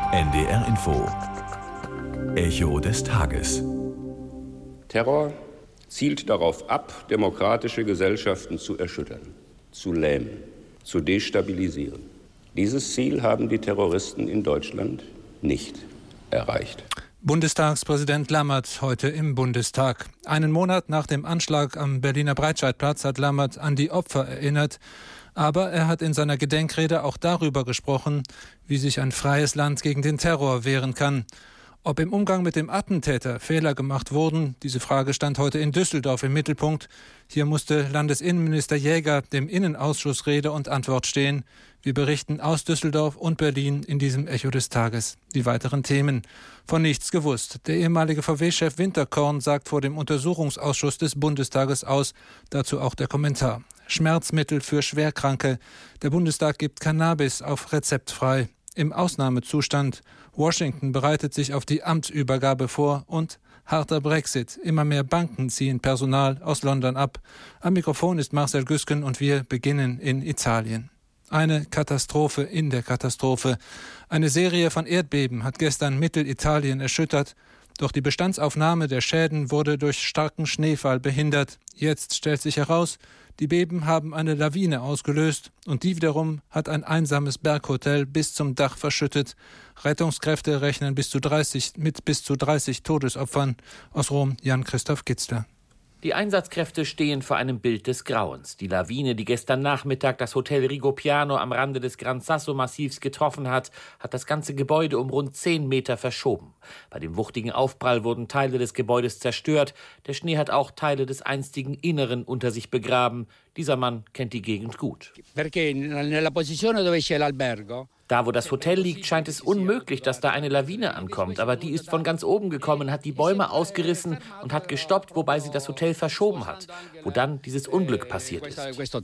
NDR Info. Echo des Tages. Terror zielt darauf ab, demokratische Gesellschaften zu erschüttern, zu lähmen, zu destabilisieren. Dieses Ziel haben die Terroristen in Deutschland nicht erreicht. Bundestagspräsident Lammert heute im Bundestag. Einen Monat nach dem Anschlag am Berliner Breitscheidplatz hat Lammert an die Opfer erinnert. Aber er hat in seiner Gedenkrede auch darüber gesprochen, wie sich ein freies Land gegen den Terror wehren kann. Ob im Umgang mit dem Attentäter Fehler gemacht wurden, diese Frage stand heute in Düsseldorf im Mittelpunkt. Hier musste Landesinnenminister Jäger dem Innenausschuss Rede und Antwort stehen. Wir berichten aus Düsseldorf und Berlin in diesem Echo des Tages. Die weiteren Themen. Von nichts gewusst. Der ehemalige VW-Chef Winterkorn sagt vor dem Untersuchungsausschuss des Bundestages aus. Dazu auch der Kommentar. Schmerzmittel für Schwerkranke. Der Bundestag gibt Cannabis auf Rezept frei. Im Ausnahmezustand. Washington bereitet sich auf die Amtsübergabe vor und harter Brexit. Immer mehr Banken ziehen Personal aus London ab. Am Mikrofon ist Marcel Güsken und wir beginnen in Italien. Eine Katastrophe in der Katastrophe. Eine Serie von Erdbeben hat gestern Mittelitalien erschüttert. Doch die Bestandsaufnahme der Schäden wurde durch starken Schneefall behindert. Jetzt stellt sich heraus, die Beben haben eine Lawine ausgelöst und die wiederum hat ein einsames Berghotel bis zum Dach verschüttet. Rettungskräfte rechnen mit bis zu 30 Todesopfern. Aus Rom Jan-Christoph Kitzler. Die Einsatzkräfte stehen vor einem Bild des Grauens. Die Lawine, die gestern Nachmittag das Hotel Rigopiano am Rande des Gran Sasso-Massivs getroffen hat, hat das ganze Gebäude um rund 10 Meter verschoben. Bei dem wuchtigen Aufprall wurden Teile des Gebäudes zerstört. Der Schnee hat auch Teile des einstigen Inneren unter sich begraben. Dieser Mann kennt die Gegend gut. Da, wo das Hotel liegt, scheint es unmöglich, dass da eine Lawine ankommt. Aber die ist von ganz oben gekommen, hat die Bäume ausgerissen und hat gestoppt, wobei sie das Hotel verschoben hat, wo dann dieses Unglück passiert ist.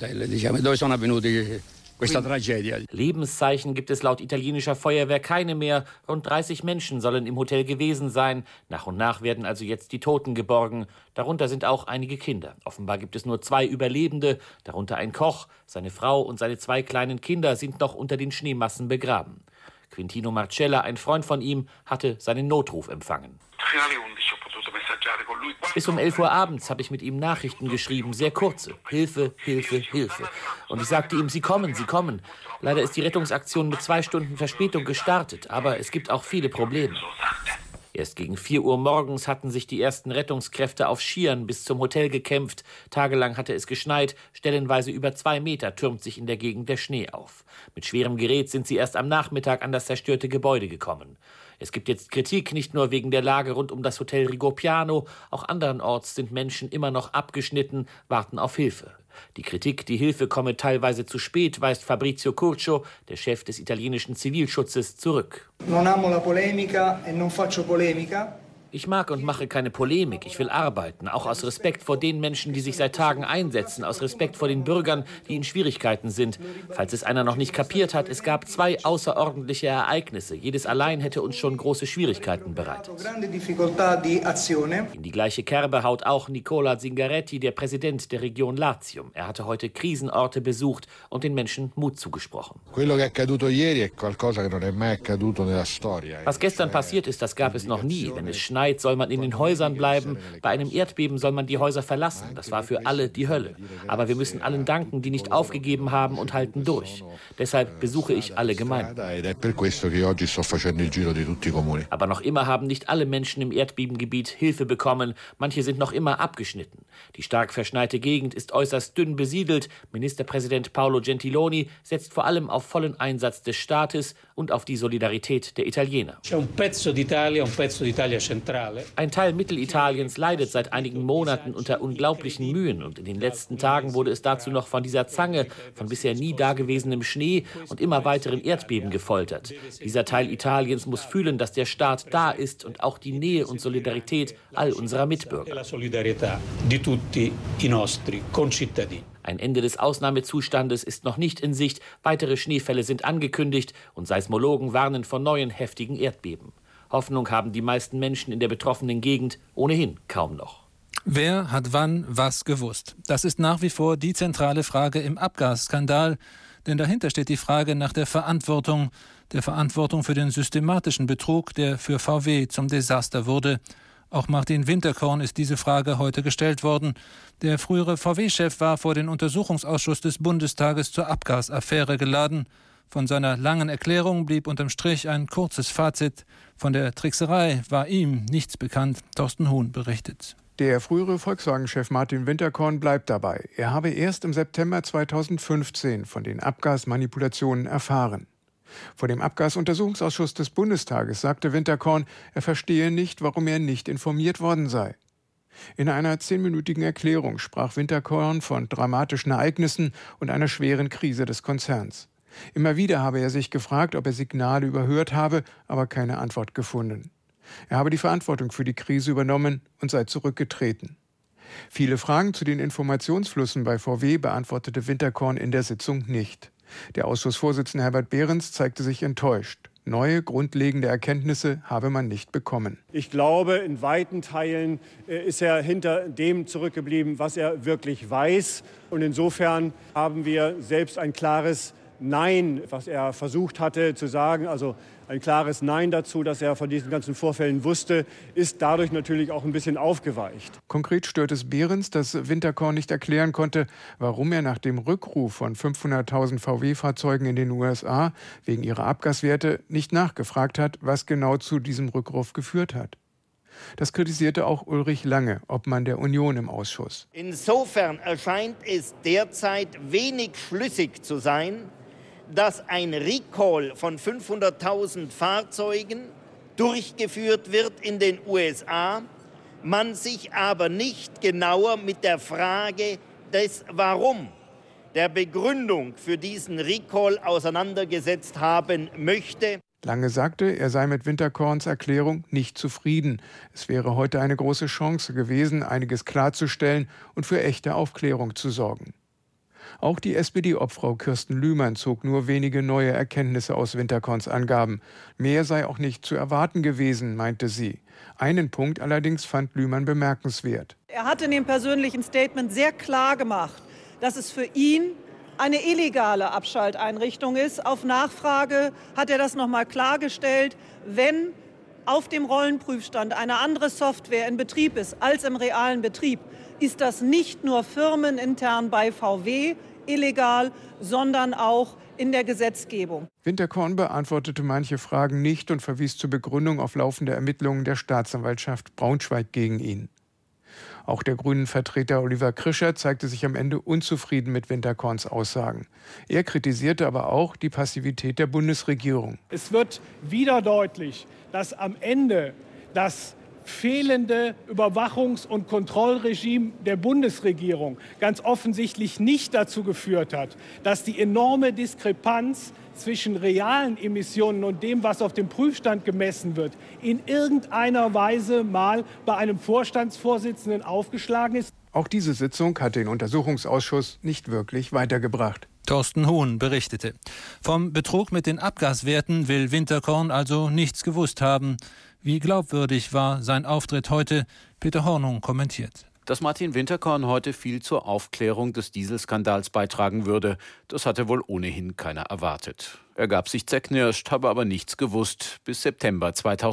Lebenszeichen gibt es laut italienischer Feuerwehr keine mehr. Rund 30 Menschen sollen im Hotel gewesen sein. Nach und nach werden also jetzt die Toten geborgen. Darunter sind auch einige Kinder. Offenbar gibt es nur 2 Überlebende, darunter ein Koch. Seine Frau und seine 2 kleinen Kinder sind noch unter den Schneemassen begraben. Quintino Marcella, ein Freund von ihm, hatte seinen Notruf empfangen. Bis um 11 Uhr abends habe ich mit ihm Nachrichten geschrieben, sehr kurze. Hilfe, Hilfe, Hilfe. Und ich sagte ihm, Sie kommen, Sie kommen. Leider ist die Rettungsaktion mit 2 Stunden Verspätung gestartet, aber es gibt auch viele Probleme. Erst gegen 4 Uhr morgens hatten sich die ersten Rettungskräfte auf Skiern bis zum Hotel gekämpft. Tagelang hatte es geschneit, stellenweise über 2 Meter türmt sich in der Gegend der Schnee auf. Mit schwerem Gerät sind sie erst am Nachmittag an das zerstörte Gebäude gekommen. Es gibt jetzt Kritik, nicht nur wegen der Lage rund um das Hotel Rigopiano, auch andernorts sind Menschen immer noch abgeschnitten, warten auf Hilfe. Die Kritik, die Hilfe komme teilweise zu spät, weist Fabrizio Curcio, der Chef des italienischen Zivilschutzes, zurück. Non amo la polemica e non faccio polemica. Ich mag und mache keine Polemik. Ich will arbeiten, auch aus Respekt vor den Menschen, die sich seit Tagen einsetzen, aus Respekt vor den Bürgern, die in Schwierigkeiten sind. Falls es einer noch nicht kapiert hat, es gab 2 außerordentliche Ereignisse. Jedes allein hätte uns schon große Schwierigkeiten bereitet. In die gleiche Kerbe haut auch Nicola Zingaretti, der Präsident der Region Latium. Er hatte heute Krisenorte besucht und den Menschen Mut zugesprochen. Was gestern passiert ist, das gab es noch nie. Wenn es schneit, soll man in den Häusern bleiben. Bei einem Erdbeben soll man die Häuser verlassen. Das war für alle die Hölle. Aber wir müssen allen danken, die nicht aufgegeben haben und halten durch. Deshalb besuche ich alle Gemeinden. Aber noch immer haben nicht alle Menschen im Erdbebengebiet Hilfe bekommen. Manche sind noch immer abgeschnitten. Die stark verschneite Gegend ist äußerst dünn besiedelt. Ministerpräsident Paolo Gentiloni setzt vor allem auf vollen Einsatz des Staates und auf die Solidarität der Italiener. Ein Teil Mittelitaliens leidet seit einigen Monaten unter unglaublichen Mühen und in den letzten Tagen wurde es dazu noch von dieser Zange, von bisher nie dagewesenem Schnee und immer weiteren Erdbeben gefoltert. Dieser Teil Italiens muss fühlen, dass der Staat da ist und auch die Nähe und Solidarität all unserer Mitbürger. Ein Ende des Ausnahmezustandes ist noch nicht in Sicht, weitere Schneefälle sind angekündigt und Seismologen warnen vor neuen heftigen Erdbeben. Hoffnung haben die meisten Menschen in der betroffenen Gegend ohnehin kaum noch. Wer hat wann was gewusst? Das ist nach wie vor die zentrale Frage im Abgasskandal. Denn dahinter steht die Frage nach der Verantwortung für den systematischen Betrug, der für VW zum Desaster wurde. Auch Martin Winterkorn ist diese Frage heute gestellt worden. Der frühere VW-Chef war vor den Untersuchungsausschuss des Bundestages zur Abgasaffäre geladen. Von seiner langen Erklärung blieb unterm Strich ein kurzes Fazit. Von der Trickserei war ihm nichts bekannt. Thorsten Huhn berichtet. Der frühere Volkswagen-Chef Martin Winterkorn bleibt dabei. Er habe erst im September 2015 von den Abgasmanipulationen erfahren. Vor dem Abgasuntersuchungsausschuss des Bundestages sagte Winterkorn, er verstehe nicht, warum er nicht informiert worden sei. In einer 10-minütigen Erklärung sprach Winterkorn von dramatischen Ereignissen und einer schweren Krise des Konzerns. Immer wieder habe er sich gefragt, ob er Signale überhört habe, aber keine Antwort gefunden. Er habe die Verantwortung für die Krise übernommen und sei zurückgetreten. Viele Fragen zu den Informationsflüssen bei VW beantwortete Winterkorn in der Sitzung nicht. Der Ausschussvorsitzende Herbert Behrens zeigte sich enttäuscht. Neue, grundlegende Erkenntnisse habe man nicht bekommen. Ich glaube, in weiten Teilen ist er hinter dem zurückgeblieben, was er wirklich weiß. Und insofern haben wir selbst ein klares Nein, was er versucht hatte zu sagen, also ein klares Nein dazu, dass er von diesen ganzen Vorfällen wusste, ist dadurch natürlich auch ein bisschen aufgeweicht. Konkret stört es Behrens, dass Winterkorn nicht erklären konnte, warum er nach dem Rückruf von 500.000 VW-Fahrzeugen in den USA wegen ihrer Abgaswerte nicht nachgefragt hat, was genau zu diesem Rückruf geführt hat. Das kritisierte auch Ulrich Lange, Obmann der Union im Ausschuss. Insofern erscheint es derzeit wenig schlüssig zu sein, dass ein Recall von 500.000 Fahrzeugen durchgeführt wird in den USA, man sich aber nicht genauer mit der Frage des Warum, der Begründung für diesen Recall auseinandergesetzt haben möchte. Lange sagte, er sei mit Winterkorns Erklärung nicht zufrieden. Es wäre heute eine große Chance gewesen, einiges klarzustellen und für echte Aufklärung zu sorgen. Auch die SPD-Obfrau Kirsten Lühmann zog nur wenige neue Erkenntnisse aus Winterkorns Angaben. Mehr sei auch nicht zu erwarten gewesen, meinte sie. Einen Punkt allerdings fand Lühmann bemerkenswert. Er hat in dem persönlichen Statement sehr klar gemacht, dass es für ihn eine illegale Abschalteinrichtung ist. Auf Nachfrage hat er das noch mal klargestellt. Wenn auf dem Rollenprüfstand eine andere Software in Betrieb ist als im realen Betrieb, ist das nicht nur firmenintern bei VW illegal, sondern auch in der Gesetzgebung. Winterkorn beantwortete manche Fragen nicht und verwies zur Begründung auf laufende Ermittlungen der Staatsanwaltschaft Braunschweig gegen ihn. Auch der Grünen-Vertreter Oliver Krischer zeigte sich am Ende unzufrieden mit Winterkorns Aussagen. Er kritisierte aber auch die Passivität der Bundesregierung. Es wird wieder deutlich, dass am Ende das fehlende Überwachungs- und Kontrollregime der Bundesregierung ganz offensichtlich nicht dazu geführt hat, dass die enorme Diskrepanz zwischen realen Emissionen und dem, was auf dem Prüfstand gemessen wird, in irgendeiner Weise mal bei einem Vorstandsvorsitzenden aufgeschlagen ist. Auch diese Sitzung hat den Untersuchungsausschuss nicht wirklich weitergebracht. Thorsten Huhn berichtete. Vom Betrug mit den Abgaswerten will Winterkorn also nichts gewusst haben. Wie glaubwürdig war sein Auftritt heute? Peter Hornung kommentiert. Dass Martin Winterkorn heute viel zur Aufklärung des Dieselskandals beitragen würde, das hatte wohl ohnehin keiner erwartet. Er gab sich zerknirscht, habe aber nichts gewusst bis September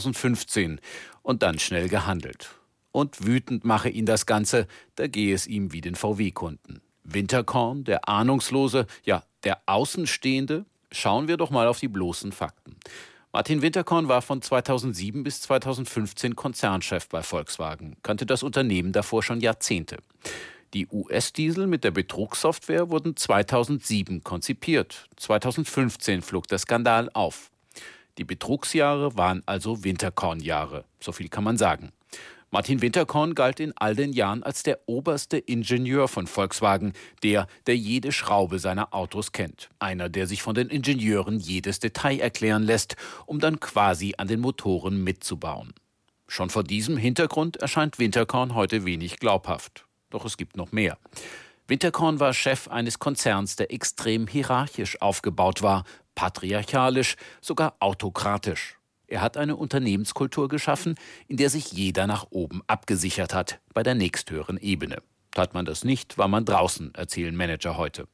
2015 und dann schnell gehandelt. Und wütend mache ihn das Ganze, da gehe es ihm wie den VW-Kunden. Winterkorn, der Ahnungslose, ja, der Außenstehende? Schauen wir doch mal auf die bloßen Fakten. Martin Winterkorn war von 2007 bis 2015 Konzernchef bei Volkswagen, kannte das Unternehmen davor schon Jahrzehnte. Die US-Diesel mit der Betrugssoftware wurden 2007 konzipiert. 2015 flog der Skandal auf. Die Betrugsjahre waren also Winterkorn-Jahre, so viel kann man sagen. Martin Winterkorn galt in all den Jahren als der oberste Ingenieur von Volkswagen, der jede Schraube seiner Autos kennt. Einer, der sich von den Ingenieuren jedes Detail erklären lässt, um dann quasi an den Motoren mitzubauen. Schon vor diesem Hintergrund erscheint Winterkorn heute wenig glaubhaft. Doch es gibt noch mehr. Winterkorn war Chef eines Konzerns, der extrem hierarchisch aufgebaut war, patriarchalisch, sogar autokratisch. Er hat eine Unternehmenskultur geschaffen, in der sich jeder nach oben abgesichert hat, bei der nächsthöheren Ebene. Tat man das nicht, war man draußen, erzählen Manager heute.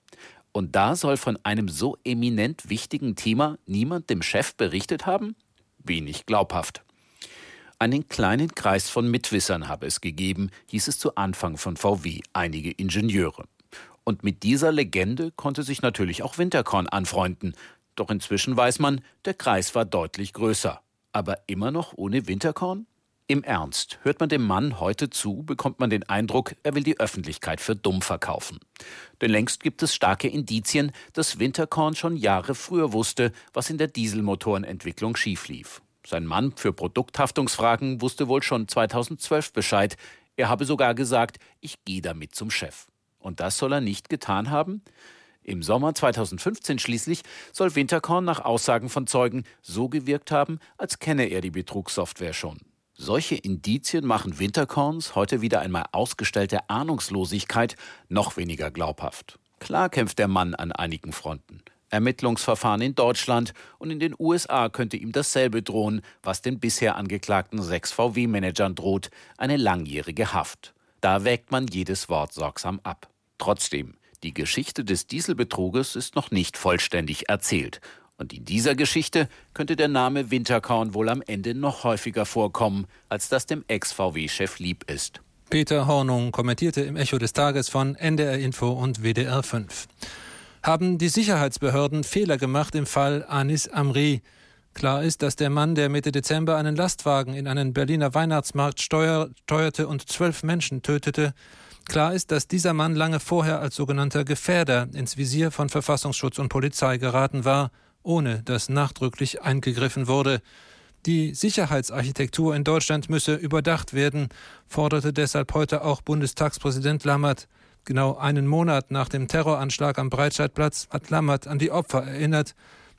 Und da soll von einem so eminent wichtigen Thema niemand dem Chef berichtet haben? Wenig glaubhaft. Einen kleinen Kreis von Mitwissern habe es gegeben, hieß es zu Anfang von VW, einige Ingenieure. Und mit dieser Legende konnte sich natürlich auch Winterkorn anfreunden. Doch inzwischen weiß man, der Kreis war deutlich größer. Aber immer noch ohne Winterkorn? Im Ernst, hört man dem Mann heute zu, bekommt man den Eindruck, er will die Öffentlichkeit für dumm verkaufen. Denn längst gibt es starke Indizien, dass Winterkorn schon Jahre früher wusste, was in der Dieselmotorenentwicklung schief lief. Sein Mann für Produkthaftungsfragen wusste wohl schon 2012 Bescheid. Er habe sogar gesagt, ich gehe damit zum Chef. Und das soll er nicht getan haben? Im Sommer 2015 schließlich soll Winterkorn nach Aussagen von Zeugen so gewirkt haben, als kenne er die Betrugssoftware schon. Solche Indizien machen Winterkorns heute wieder einmal ausgestellte Ahnungslosigkeit noch weniger glaubhaft. Klar kämpft der Mann an einigen Fronten. Ermittlungsverfahren in Deutschland und in den USA könnte ihm dasselbe drohen, was den bisher angeklagten 6 VW-Managern droht, eine langjährige Haft. Da wägt man jedes Wort sorgsam ab. Trotzdem, die Geschichte des Dieselbetruges ist noch nicht vollständig erzählt. Und in dieser Geschichte könnte der Name Winterkorn wohl am Ende noch häufiger vorkommen, als das dem Ex-VW-Chef lieb ist. Peter Hornung kommentierte im Echo des Tages von NDR Info und WDR 5. Haben die Sicherheitsbehörden Fehler gemacht im Fall Anis Amri? Klar ist, dass der Mann, der Mitte Dezember einen Lastwagen in einen Berliner Weihnachtsmarkt steuerte und 12 Menschen tötete, klar ist, dass dieser Mann lange vorher als sogenannter Gefährder ins Visier von Verfassungsschutz und Polizei geraten war, ohne dass nachdrücklich eingegriffen wurde. Die Sicherheitsarchitektur in Deutschland müsse überdacht werden, forderte deshalb heute auch Bundestagspräsident Lammert. Genau einen Monat nach dem Terroranschlag am Breitscheidplatz hat Lammert an die Opfer erinnert.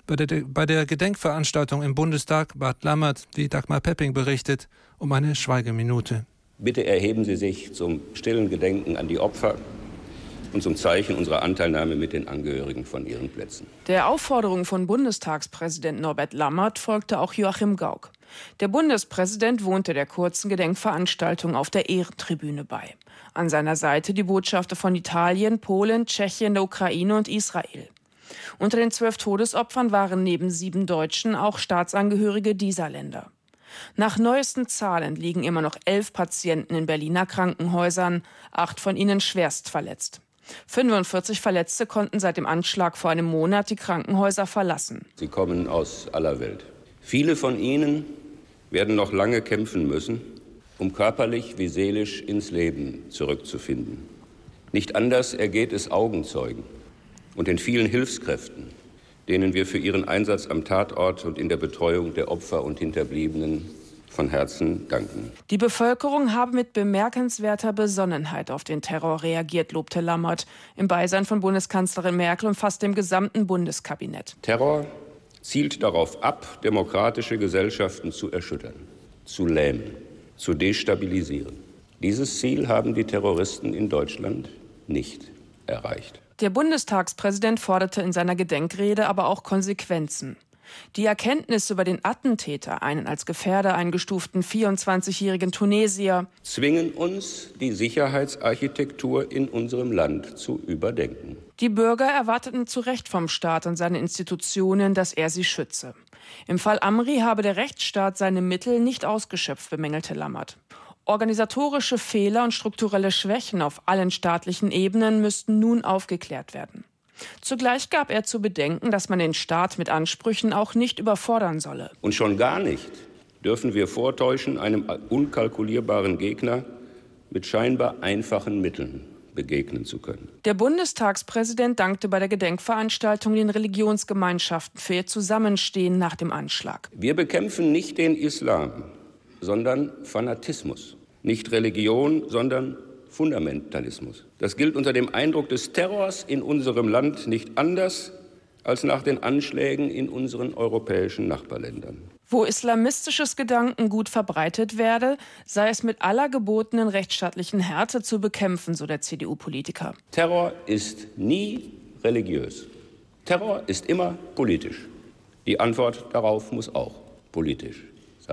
Bei der Gedenkveranstaltung im Bundestag bat Lammert, wie Dagmar Pepping berichtet, um eine Schweigeminute. Bitte erheben Sie sich zum stillen Gedenken an die Opfer und zum Zeichen unserer Anteilnahme mit den Angehörigen von ihren Plätzen. Der Aufforderung von Bundestagspräsident Norbert Lammert folgte auch Joachim Gauck. Der Bundespräsident wohnte der kurzen Gedenkveranstaltung auf der Ehrentribüne bei. An seiner Seite die Botschafter von Italien, Polen, Tschechien, der Ukraine und Israel. Unter den 12 Todesopfern waren neben 7 Deutschen auch Staatsangehörige dieser Länder. Nach neuesten Zahlen liegen immer noch 11 Patienten in Berliner Krankenhäusern, 8 von ihnen schwerst verletzt. 45 Verletzte konnten seit dem Anschlag vor einem Monat die Krankenhäuser verlassen. Sie kommen aus aller Welt. Viele von ihnen werden noch lange kämpfen müssen, um körperlich wie seelisch ins Leben zurückzufinden. Nicht anders ergeht es Augenzeugen und den vielen Hilfskräften, denen wir für ihren Einsatz am Tatort und in der Betreuung der Opfer und Hinterbliebenen von Herzen danken. Die Bevölkerung habe mit bemerkenswerter Besonnenheit auf den Terror reagiert, lobte Lammert im Beisein von Bundeskanzlerin Merkel und fast dem gesamten Bundeskabinett. Terror zielt darauf ab, demokratische Gesellschaften zu erschüttern, zu lähmen, zu destabilisieren. Dieses Ziel haben die Terroristen in Deutschland nicht erreicht. Der Bundestagspräsident forderte in seiner Gedenkrede aber auch Konsequenzen. Die Erkenntnis über den Attentäter, einen als Gefährder eingestuften 24-jährigen Tunesier, zwingen uns, die Sicherheitsarchitektur in unserem Land zu überdenken. Die Bürger erwarteten zu Recht vom Staat und seinen Institutionen, dass er sie schütze. Im Fall Amri habe der Rechtsstaat seine Mittel nicht ausgeschöpft, bemängelte Lammert. Organisatorische Fehler und strukturelle Schwächen auf allen staatlichen Ebenen müssten nun aufgeklärt werden. Zugleich gab er zu bedenken, dass man den Staat mit Ansprüchen auch nicht überfordern solle. Und schon gar nicht dürfen wir vortäuschen, einem unkalkulierbaren Gegner mit scheinbar einfachen Mitteln begegnen zu können. Der Bundestagspräsident dankte bei der Gedenkveranstaltung den Religionsgemeinschaften für ihr Zusammenstehen nach dem Anschlag. Wir bekämpfen nicht den Islam, sondern Fanatismus. Nicht Religion, sondern Fundamentalismus. Das gilt unter dem Eindruck des Terrors in unserem Land nicht anders als nach den Anschlägen in unseren europäischen Nachbarländern. Wo islamistisches Gedankengut verbreitet werde, sei es mit aller gebotenen rechtsstaatlichen Härte zu bekämpfen, so der CDU-Politiker. Terror ist nie religiös. Terror ist immer politisch. Die Antwort darauf muss auch politisch sein.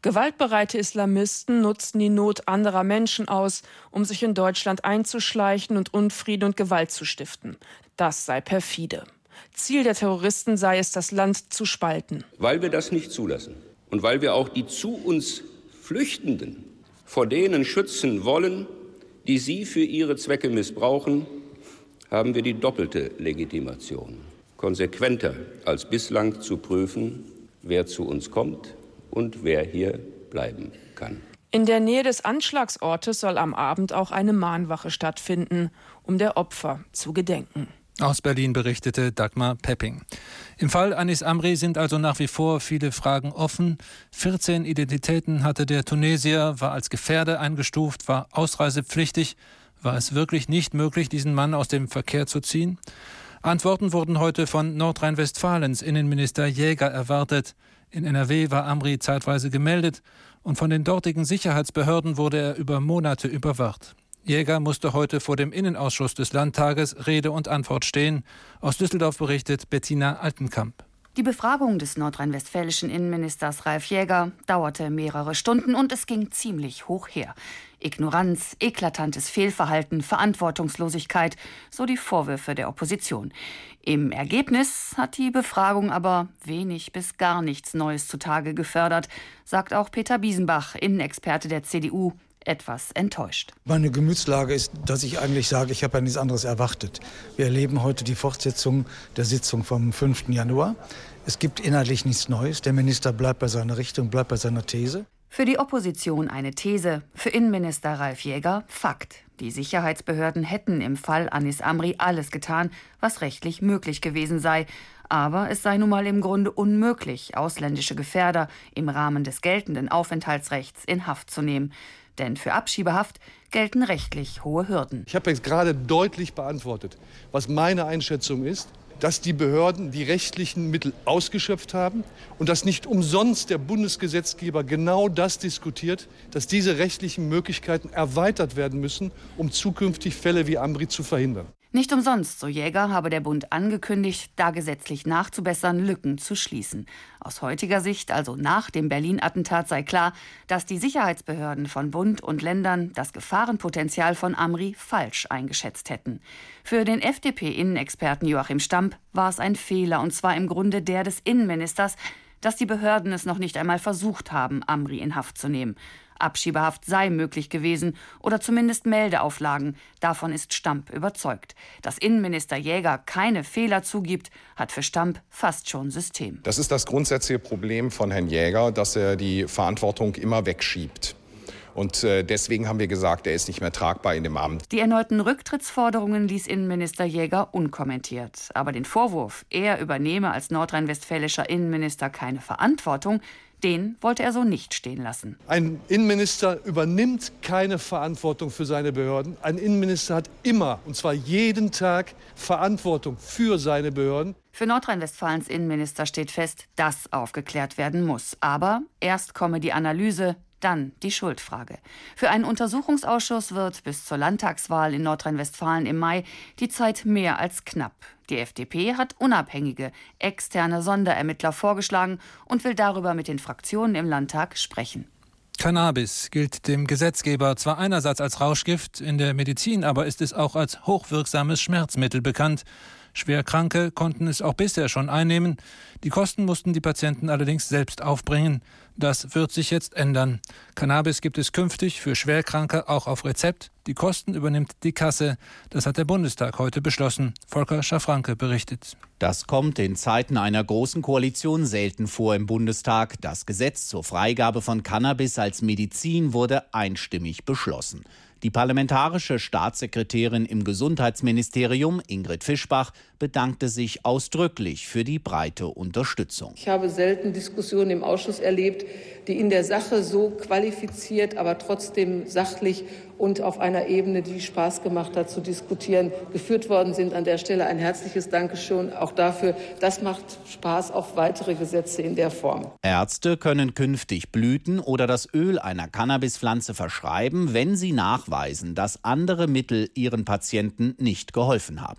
Gewaltbereite Islamisten nutzten die Not anderer Menschen aus, um sich in Deutschland einzuschleichen und Unfrieden und Gewalt zu stiften. Das sei perfide. Ziel der Terroristen sei es, das Land zu spalten. Weil wir das nicht zulassen und weil wir auch die zu uns Flüchtenden vor denen schützen wollen, die sie für ihre Zwecke missbrauchen, haben wir die doppelte Legitimation, konsequenter als bislang zu prüfen, wer zu uns kommt und wer hier bleiben kann. In der Nähe des Anschlagsortes soll am Abend auch eine Mahnwache stattfinden, um der Opfer zu gedenken. Aus Berlin berichtete Dagmar Pepping. Im Fall Anis Amri sind also nach wie vor viele Fragen offen. 14 Identitäten hatte der Tunesier, war als Gefährder eingestuft, war ausreisepflichtig. War es wirklich nicht möglich, diesen Mann aus dem Verkehr zu ziehen? Antworten wurden heute von Nordrhein-Westfalens Innenminister Jäger erwartet. In NRW war Amri zeitweise gemeldet und von den dortigen Sicherheitsbehörden wurde er über Monate überwacht. Jäger musste heute vor dem Innenausschuss des Landtages Rede und Antwort stehen. Aus Düsseldorf berichtet Bettina Altenkamp. Die Befragung des nordrhein-westfälischen Innenministers Ralf Jäger dauerte mehrere Stunden und es ging ziemlich hoch her. Ignoranz, eklatantes Fehlverhalten, Verantwortungslosigkeit, so die Vorwürfe der Opposition. Im Ergebnis hat die Befragung aber wenig bis gar nichts Neues zutage gefördert, sagt auch Peter Biesenbach, Innenexperte der CDU, etwas enttäuscht. Meine Gemütslage ist, dass ich eigentlich sage, ich habe ja nichts anderes erwartet. Wir erleben heute die Fortsetzung der Sitzung vom 5. Januar. Es gibt inhaltlich nichts Neues. Der Minister bleibt bei seiner Richtung, bleibt bei seiner These. Für die Opposition eine These, für Innenminister Ralf Jäger Fakt. Die Sicherheitsbehörden hätten im Fall Anis Amri alles getan, was rechtlich möglich gewesen sei. Aber es sei nun mal im Grunde unmöglich, ausländische Gefährder im Rahmen des geltenden Aufenthaltsrechts in Haft zu nehmen. Denn für Abschiebehaft gelten rechtlich hohe Hürden. Ich habe jetzt gerade deutlich beantwortet, was meine Einschätzung ist, dass die Behörden die rechtlichen Mittel ausgeschöpft haben und dass nicht umsonst der Bundesgesetzgeber genau das diskutiert, dass diese rechtlichen Möglichkeiten erweitert werden müssen, um zukünftig Fälle wie Amri zu verhindern. Nicht umsonst, so Jäger, habe der Bund angekündigt, da gesetzlich nachzubessern, Lücken zu schließen. Aus heutiger Sicht, also nach dem Berlin-Attentat, sei klar, dass die Sicherheitsbehörden von Bund und Ländern das Gefahrenpotenzial von Amri falsch eingeschätzt hätten. Für den FDP-Innenexperten Joachim Stamp war es ein Fehler, und zwar im Grunde der des Innenministers, dass die Behörden es noch nicht einmal versucht haben, Amri in Haft zu nehmen. Abschiebehaft sei möglich gewesen oder zumindest Meldeauflagen. Davon ist Stamp überzeugt. Dass Innenminister Jäger keine Fehler zugibt, hat für Stamp fast schon System. Das ist das grundsätzliche Problem von Herrn Jäger, dass er die Verantwortung immer wegschiebt. Und deswegen haben wir gesagt, er ist nicht mehr tragbar in dem Amt. Die erneuten Rücktrittsforderungen ließ Innenminister Jäger unkommentiert. Aber den Vorwurf, er übernehme als nordrhein-westfälischer Innenminister keine Verantwortung, den wollte er so nicht stehen lassen. Ein Innenminister übernimmt keine Verantwortung für seine Behörden. Ein Innenminister hat immer, und zwar jeden Tag, Verantwortung für seine Behörden. Für Nordrhein-Westfalens Innenminister steht fest, dass aufgeklärt werden muss. Aber erst komme die Analyse, dann die Schuldfrage. Für einen Untersuchungsausschuss wird bis zur Landtagswahl in Nordrhein-Westfalen im Mai die Zeit mehr als knapp. Die FDP hat unabhängige, externe Sonderermittler vorgeschlagen und will darüber mit den Fraktionen im Landtag sprechen. Cannabis gilt dem Gesetzgeber zwar einerseits als Rauschgift, in der Medizin aber ist es auch als hochwirksames Schmerzmittel bekannt. Schwerkranke konnten es auch bisher schon einnehmen. Die Kosten mussten die Patienten allerdings selbst aufbringen. Das wird sich jetzt ändern. Cannabis gibt es künftig für Schwerkranke auch auf Rezept. Die Kosten übernimmt die Kasse. Das hat der Bundestag heute beschlossen. Volker Schafranke berichtet. Das kommt in Zeiten einer großen Koalition selten vor im Bundestag. Das Gesetz zur Freigabe von Cannabis als Medizin wurde einstimmig beschlossen. Die parlamentarische Staatssekretärin im Gesundheitsministerium, Ingrid Fischbach, bedankte sich ausdrücklich für die breite Unterstützung. Ich habe selten Diskussionen im Ausschuss erlebt, die in der Sache so qualifiziert, aber trotzdem sachlich und auf einer Ebene, die Spaß gemacht hat, zu diskutieren, geführt worden sind. An der Stelle ein herzliches Dankeschön auch dafür. Das macht Spaß, auch weitere Gesetze in der Form. Ärzte können künftig Blüten oder das Öl einer Cannabispflanze verschreiben, wenn sie nachweisen, dass andere Mittel ihren Patienten nicht geholfen haben.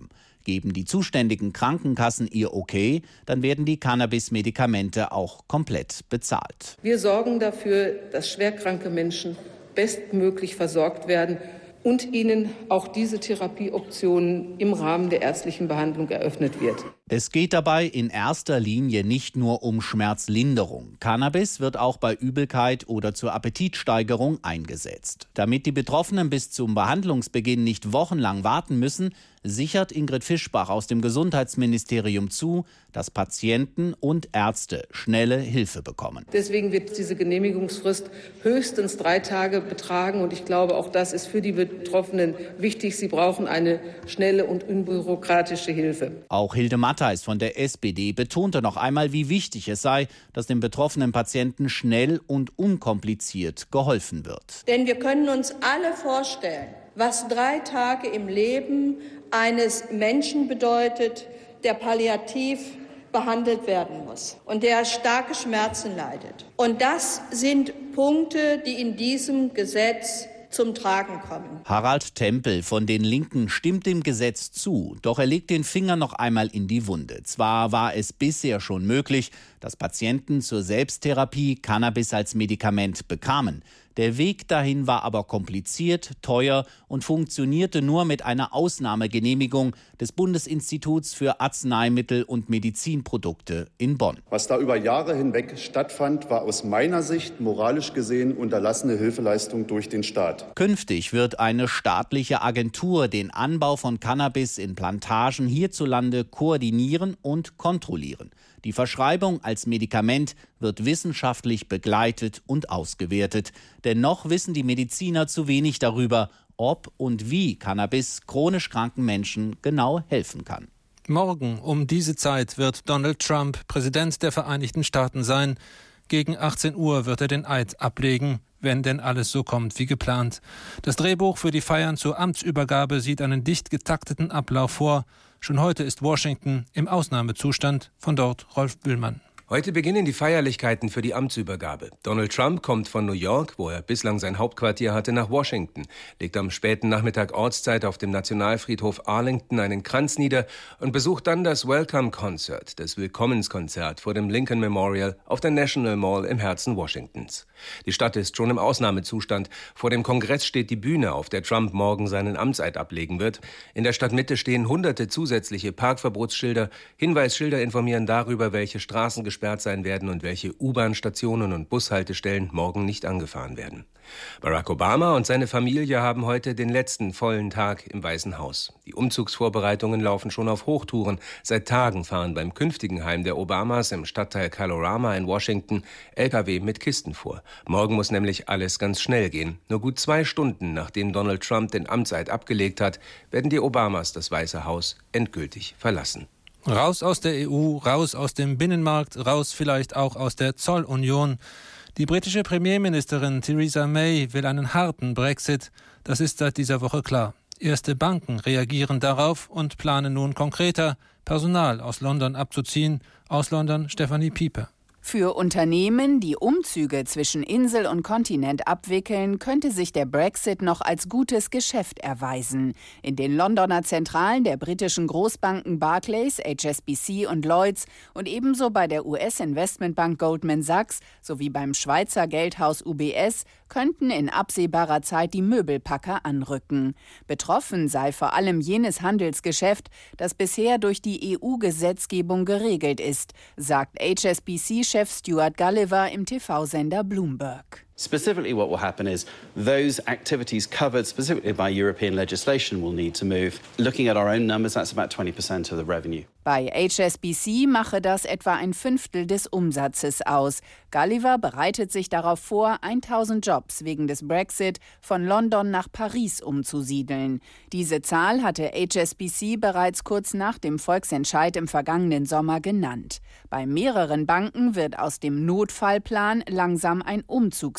Geben die zuständigen Krankenkassen ihr Okay, dann werden die Cannabis-Medikamente auch komplett bezahlt. Wir sorgen dafür, dass schwerkranke Menschen bestmöglich versorgt werden und ihnen auch diese Therapieoptionen im Rahmen der ärztlichen Behandlung eröffnet wird. Es geht dabei in erster Linie nicht nur um Schmerzlinderung. Cannabis wird auch bei Übelkeit oder zur Appetitsteigerung eingesetzt. Damit die Betroffenen bis zum Behandlungsbeginn nicht wochenlang warten müssen, sichert Ingrid Fischbach aus dem Gesundheitsministerium zu, dass Patienten und Ärzte schnelle Hilfe bekommen. Deswegen wird diese Genehmigungsfrist höchstens 3 Tage betragen. Und ich glaube, auch das ist für die Betroffenen wichtig. Sie brauchen eine schnelle und unbürokratische Hilfe. Auch Hilde Mattheis von der SPD betonte noch einmal, wie wichtig es sei, dass den betroffenen Patienten schnell und unkompliziert geholfen wird. Denn wir können uns alle vorstellen, was 3 Tage im Leben eines Menschen bedeutet, der palliativ behandelt werden muss und der starke Schmerzen leidet. Und das sind Punkte, die in diesem Gesetz zum Tragen kommen. Harald Tempel von den Linken stimmt dem Gesetz zu, doch er legt den Finger noch einmal in die Wunde. Zwar war es bisher schon möglich, dass Patienten zur Selbsttherapie Cannabis als Medikament bekamen. Der Weg dahin war aber kompliziert, teuer und funktionierte nur mit einer Ausnahmegenehmigung des Bundesinstituts für Arzneimittel und Medizinprodukte in Bonn. Was da über Jahre hinweg stattfand, war aus meiner Sicht moralisch gesehen unterlassene Hilfeleistung durch den Staat. Künftig wird eine staatliche Agentur den Anbau von Cannabis in Plantagen hierzulande koordinieren und kontrollieren. Die Verschreibung als Medikament wird wissenschaftlich begleitet und ausgewertet. Dennoch wissen die Mediziner zu wenig darüber, ob und wie Cannabis chronisch kranken Menschen genau helfen kann. Morgen um diese Zeit wird Donald Trump Präsident der Vereinigten Staaten sein. Gegen 18 Uhr wird er den Eid ablegen, wenn denn alles so kommt wie geplant. Das Drehbuch für die Feiern zur Amtsübergabe sieht einen dicht getakteten Ablauf vor. Schon heute ist Washington im Ausnahmezustand. Von dort Rolf Bühlmann. Heute beginnen die Feierlichkeiten für die Amtsübergabe. Donald Trump kommt von New York, wo er bislang sein Hauptquartier hatte, nach Washington, legt am späten Nachmittag Ortszeit auf dem Nationalfriedhof Arlington einen Kranz nieder und besucht dann das Welcome Concert, das Willkommenskonzert vor dem Lincoln Memorial auf der National Mall im Herzen Washingtons. Die Stadt ist schon im Ausnahmezustand. Vor dem Kongress steht die Bühne, auf der Trump morgen seinen Amtseid ablegen wird. In der Stadtmitte stehen hunderte zusätzliche Parkverbotsschilder. Hinweisschilder informieren darüber, welche Straßen gesperrt sein werden und welche U-Bahn-Stationen und Bushaltestellen morgen nicht angefahren werden. Barack Obama und seine Familie haben heute den letzten vollen Tag im Weißen Haus. Die Umzugsvorbereitungen laufen schon auf Hochtouren. Seit Tagen fahren beim künftigen Heim der Obamas im Stadtteil Kalorama in Washington LKW mit Kisten vor. Morgen muss nämlich alles ganz schnell gehen. Nur gut 2 Stunden, nachdem Donald Trump den Amtseid abgelegt hat, werden die Obamas das Weiße Haus endgültig verlassen. Raus aus der EU, raus aus dem Binnenmarkt, raus vielleicht auch aus der Zollunion. Die britische Premierministerin Theresa May will einen harten Brexit. Das ist seit dieser Woche klar. Erste Banken reagieren darauf und planen nun konkreter, Personal aus London abzuziehen. Aus London Stefanie Pieper. Für Unternehmen, die Umzüge zwischen Insel und Kontinent abwickeln, könnte sich der Brexit noch als gutes Geschäft erweisen. In den Londoner Zentralen der britischen Großbanken Barclays, HSBC und Lloyds und ebenso bei der US-Investmentbank Goldman Sachs sowie beim Schweizer Geldhaus UBS könnten in absehbarer Zeit die Möbelpacker anrücken. Betroffen sei vor allem jenes Handelsgeschäft, das bisher durch die EU-Gesetzgebung geregelt ist, sagt HSBC-Chef Stuart Gulliver im TV-Sender Bloomberg. Specifically, what will happen is those activities covered specifically by European legislation will need to move. Looking at our own numbers, that's about 20% of the revenue. Bei HSBC mache das etwa 1/5 des Umsatzes aus. Gulliver bereitet sich darauf vor, 1000 Jobs wegen des Brexit von London nach Paris umzusiedeln. Diese Zahl hatte HSBC bereits kurz nach dem Volksentscheid im vergangenen Sommer genannt. Bei mehreren Banken wird aus dem Notfallplan langsam ein Umzugsplan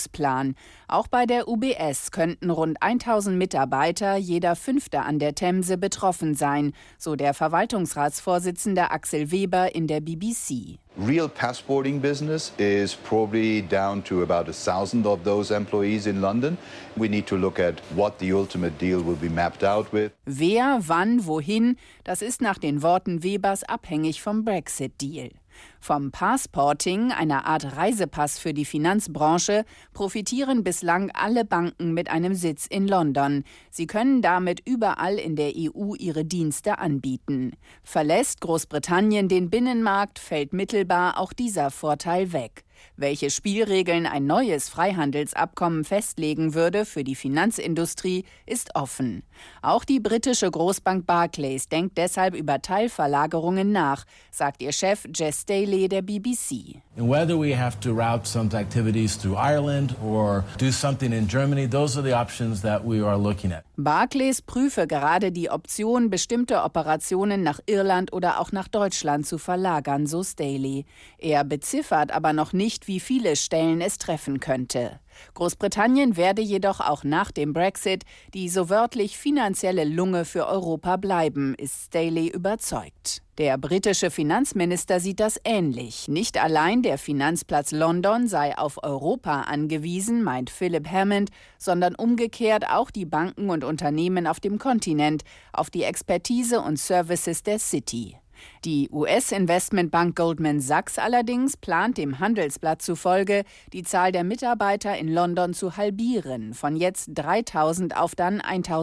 Aktionsplan. Auch bei der UBS könnten rund 1000 Mitarbeiter, jeder 5. an der Themse, betroffen sein, so der Verwaltungsratsvorsitzende Axel Weber in der BBC. Real passporting business is probably down to about 1,000 of those employees in London. We need to look at what the ultimate deal will be mapped out with. Wer, wann, wohin, das ist nach den Worten Webers abhängig vom Brexit-Deal. Vom Passporting, einer Art Reisepass für die Finanzbranche, profitieren bislang alle Banken mit einem Sitz in London. Sie können damit überall in der EU ihre Dienste anbieten. Verlässt Großbritannien den Binnenmarkt, fällt mittelbar auch dieser Vorteil weg. Welche Spielregeln ein neues Freihandelsabkommen festlegen würde für die Finanzindustrie, ist offen. Auch die britische Großbank Barclays denkt deshalb über Teilverlagerungen nach, sagt ihr Chef Jes Staley der BBC. And whether we have to route some activities through Ireland or do something in Germany, those are the options that we are looking at. Barclays prüfe gerade die Option, bestimmte Operationen nach Irland oder auch nach Deutschland zu verlagern, so Staley. Er beziffert aber noch nicht, wie viele Stellen es treffen könnte. Großbritannien werde jedoch auch nach dem Brexit die so wörtlich finanzielle Lunge für Europa bleiben, ist Staley überzeugt. Der britische Finanzminister sieht das ähnlich. Nicht allein der Finanzplatz London sei auf Europa angewiesen, meint Philip Hammond, sondern umgekehrt auch die Banken und Unternehmen auf dem Kontinent, auf die Expertise und Services der City. Die US-Investmentbank Goldman Sachs allerdings plant dem Handelsblatt zufolge, die Zahl der Mitarbeiter in London zu halbieren, von jetzt 3.000 auf dann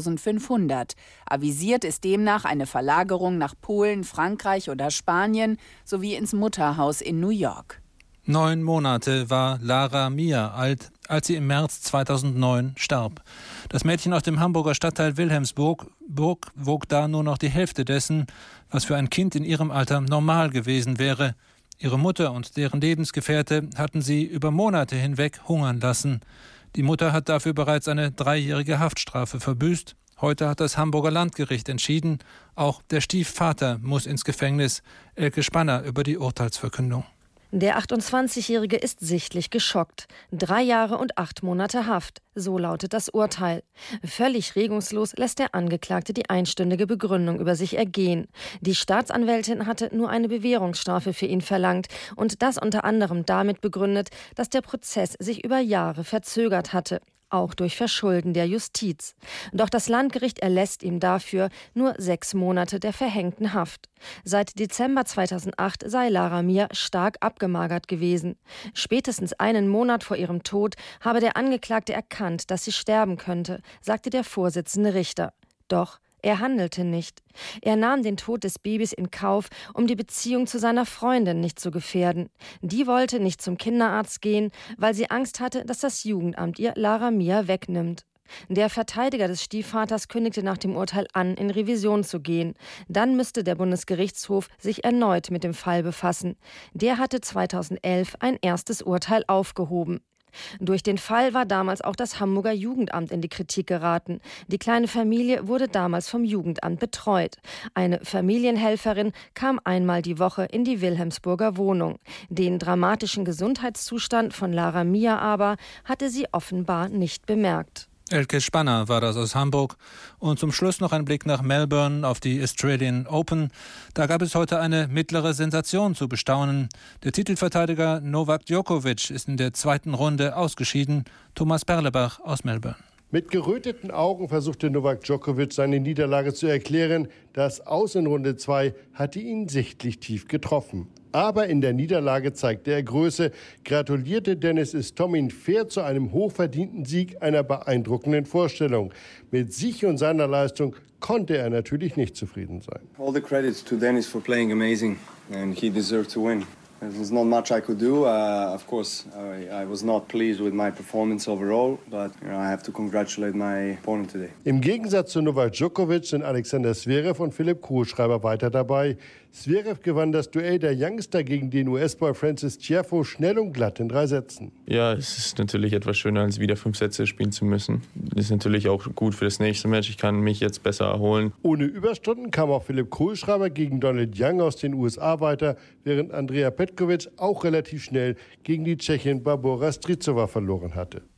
1.500. Avisiert ist demnach eine Verlagerung nach Polen, Frankreich oder Spanien sowie ins Mutterhaus in New York. 9 Monate war Lara Mia alt, als sie im März 2009 starb. Das Mädchen aus dem Hamburger Stadtteil Wilhelmsburg wog da nur noch die Hälfte dessen, was für ein Kind in ihrem Alter normal gewesen wäre. Ihre Mutter und deren Lebensgefährte hatten sie über Monate hinweg hungern lassen. Die Mutter hat dafür bereits eine 3-jährige Haftstrafe verbüßt. Heute hat das Hamburger Landgericht entschieden, auch der Stiefvater muss ins Gefängnis. Elke Spanner über die Urteilsverkündung. Der 28-Jährige ist sichtlich geschockt. 3 Jahre und 8 Monate Haft, so lautet das Urteil. Völlig regungslos lässt der Angeklagte die einstündige Begründung über sich ergehen. Die Staatsanwältin hatte nur eine Bewährungsstrafe für ihn verlangt und das unter anderem damit begründet, dass der Prozess sich über Jahre verzögert hatte. Auch durch Verschulden der Justiz. Doch das Landgericht erlässt ihm dafür nur 6 Monate der verhängten Haft. Seit Dezember 2008 sei Lara Mia stark abgemagert gewesen. Spätestens einen Monat vor ihrem Tod habe der Angeklagte erkannt, dass sie sterben könnte, sagte der Vorsitzende Richter. Doch er handelte nicht. Er nahm den Tod des Babys in Kauf, um die Beziehung zu seiner Freundin nicht zu gefährden. Die wollte nicht zum Kinderarzt gehen, weil sie Angst hatte, dass das Jugendamt ihr Lara Mia wegnimmt. Der Verteidiger des Stiefvaters kündigte nach dem Urteil an, in Revision zu gehen. Dann müsste der Bundesgerichtshof sich erneut mit dem Fall befassen. Der hatte 2011 ein erstes Urteil aufgehoben. Durch den Fall war damals auch das Hamburger Jugendamt in die Kritik geraten. Die kleine Familie wurde damals vom Jugendamt betreut. Eine Familienhelferin kam einmal die Woche in die Wilhelmsburger Wohnung. Den dramatischen Gesundheitszustand von Lara Mia aber hatte sie offenbar nicht bemerkt. Elke Spanner war das aus Hamburg. Und zum Schluss noch ein Blick nach Melbourne auf die Australian Open. Da gab es heute eine mittlere Sensation zu bestaunen. Der Titelverteidiger Novak Djokovic ist in der 2. Runde ausgeschieden. Thomas Perlebach aus Melbourne. Mit geröteten Augen versuchte Novak Djokovic seine Niederlage zu erklären. Das Aus in Runde 2 hatte ihn sichtlich tief getroffen. Aber in der Niederlage zeigte er Größe, gratulierte Denis Istomin fair zu einem hochverdienten Sieg, einer beeindruckenden Vorstellung. Mit sich und seiner Leistung konnte er natürlich nicht zufrieden sein. All the credits to Denis for playing amazing and he deserved to win. There's not much I could do. Of course, I was not pleased with my performance overall, but I have to congratulate my opponent today. Im Gegensatz zu Novak Djokovic sind Alexander Zverev und Philipp Kohlschreiber weiter dabei. Zverev gewann das Duell der Youngster gegen den US-Boy Francis Tiafoe schnell und glatt in 3 Sätzen. Ja, es ist natürlich etwas schöner, als wieder 5 Sätze spielen zu müssen. Das ist natürlich auch gut für das nächste Match. Ich kann mich jetzt besser erholen. Ohne Überstunden kam auch Philipp Kohlschreiber gegen Donald Young aus den USA weiter, während Andrea Petkovic auch relativ schnell gegen die Tschechin Barbora Strycova verloren hatte.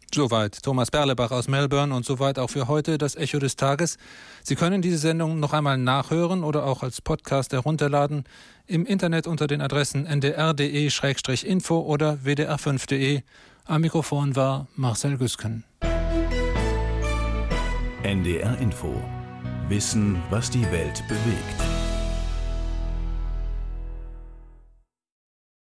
Soweit Thomas Perlebach aus Melbourne und soweit auch für heute das Echo des Tages. Sie können diese Sendung noch einmal nachhören oder auch als Podcast herunterladen im Internet unter den Adressen ndr.de/info oder wdr5.de. Am Mikrofon war Marcel Güsken. NDR Info. Wissen, was die Welt bewegt.